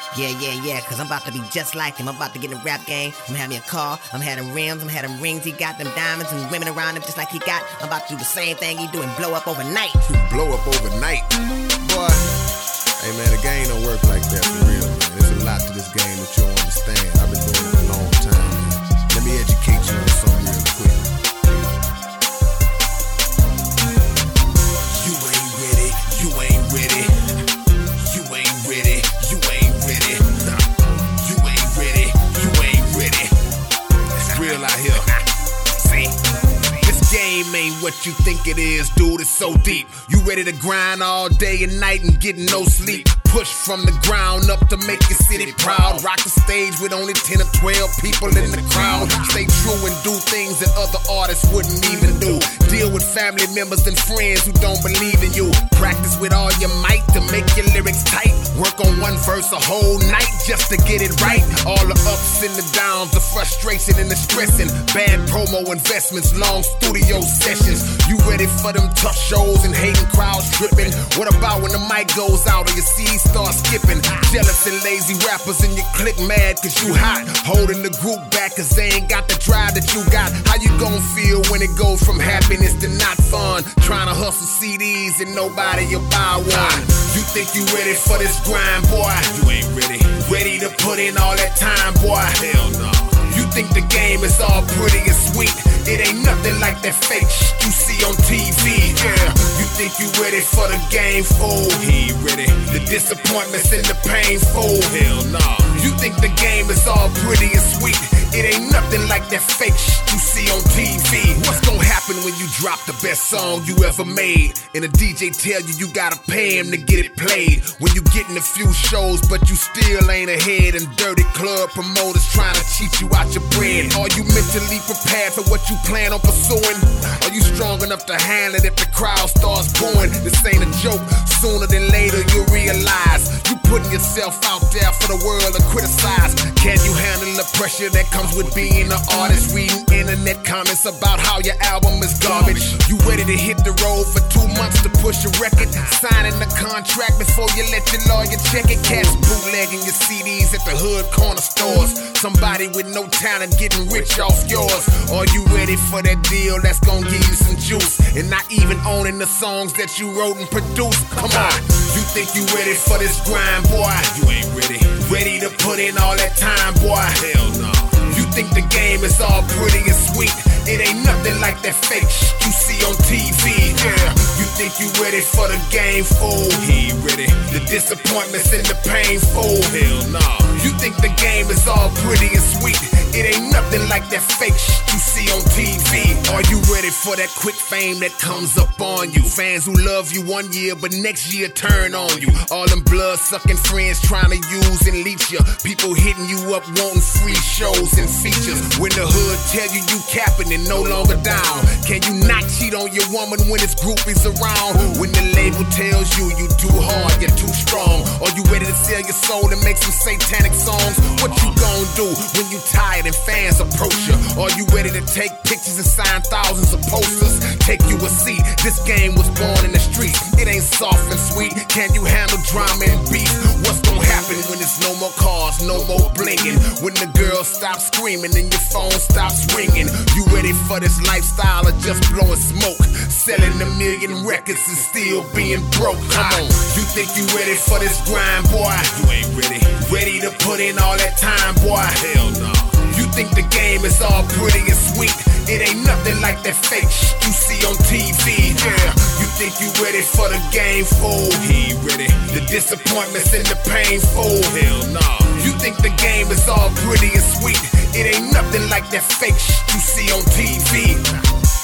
Yeah, cause I'm about to be just like him. I'm about to get in the rap game. I'm having a car, I'm having rims, I'm having rings. He got them diamonds and women around him just like he got. I'm about to do the same thing he do and blow up overnight. Blow up overnight? Boy, hey man, the game don't work like that for real, man. There's a lot to this game that you don't understand. I've been doing it a long time, man. Let me educate you on something real quick. You ain't ready, you ain't ready. You ain't ready, you ain't ready. You ain't ready, you ain't ready. It's real out here. See? This game ain't what you think it is, dude. It's so deep. You ready to grind all day and night and get no sleep. Push from the ground up to make your city proud. Rock the stage with only 10 or 12 people in the crowd. Stay true and do things that other artists wouldn't even do. Deal with family members and friends who don't believe in you. Practice with all your might to make your lyrics tight. Work on one verse a whole night just to get it right. All the ups and the downs, the frustration and the stressing. Bad promo investments, long studio sessions. You ready for them tough shows and hating crowds tripping? What about when the mic goes out or your CD start skipping? Jealous and lazy rappers in your clique mad cause you hot. Holding the group back cause they ain't got the drive that you got. How you gon' feel when it goes from happiness to not fun? Trying to hustle CDs and nobody will buy one. You think you ready for this grind, boy? You ain't ready. Ready to put in all that time, boy? Hell no. You think the game is all pretty and sweet? It ain't nothing like that fake shit you see on TV, yeah. You think you ready for the game, fool? He ain't ready. The disappointments and the pain, fool? Hell no. You think the game is all pretty and sweet? It ain't nothing like that fake shit you see on TV. What's gonna happen when you drop the best song you ever made and a DJ tell you you gotta pay him to get it played? When you getting a few shows but you still ain't ahead, and dirty club promoters trying to cheat you out your bread. Are you mentally prepared for what you plan on pursuing? Are you strong enough to handle it if the crowd starts booing? This ain't a joke. Sooner than later you'll realize you putting yourself out there for the world to criticize. Can you handle the pressure that comes with being an artist? Reading internet comments about how your album is garbage. You ready to hit the road for 2 months to push a record? Signing the contract before you let your lawyer check it. Cats bootlegging your CDs at the hood corner stores. Somebody with no talent getting rich off yours. Are you ready for that deal that's gonna give you some juice and not even owning the songs that you wrote and produced? Come on. You think you ready for this grind, boy? You ain't ready. Ready to put in all that time, boy? Hell no. You think the game is all pretty and sweet? It ain't nothing like that fake shit you see on TV, yeah. You think you ready for the game, fool? He ain't ready. The disappointments and the pain, fool? Hell no. You think the game is all pretty and sweet? It ain't nothing like that fake shit you see on TV. Are you ready for that quick fame that comes up on you? Fans who love you 1 year but next year turn on you. All them blood-sucking friends trying to use and leech you. People hitting you up wanting free shows and features. When the hood tell you capping and no longer down. Can you not cheat on your woman when it's groupies around? When the label tells you you too hard, you're too strong. Are you ready to sell your soul and make some satanic songs? What you gonna do when you tired and fans approach you? Are you ready to take pictures and sign thousands of posters? Take you a seat. This game was born in the streets. It ain't soft and sweet. Can you handle drama and beef? What's gonna happen when there's no more cars, no more blinging? When the girls stop screaming and your phone stops ringing? You ready for this lifestyle or just blowing smoke? Selling a million records and still being broke? Come on. You think you ready for this grind, boy? You ain't ready. Ready to put in all that time, boy? Hell no. You think the game is all pretty and sweet? It ain't nothing like that fake shit you see on TV, yeah. You think you ready for the game, fool? He ain't ready. The disappointments and the pain, fool? Hell no. You think the game is all pretty and sweet? It ain't nothing like that fake shit you see on TV.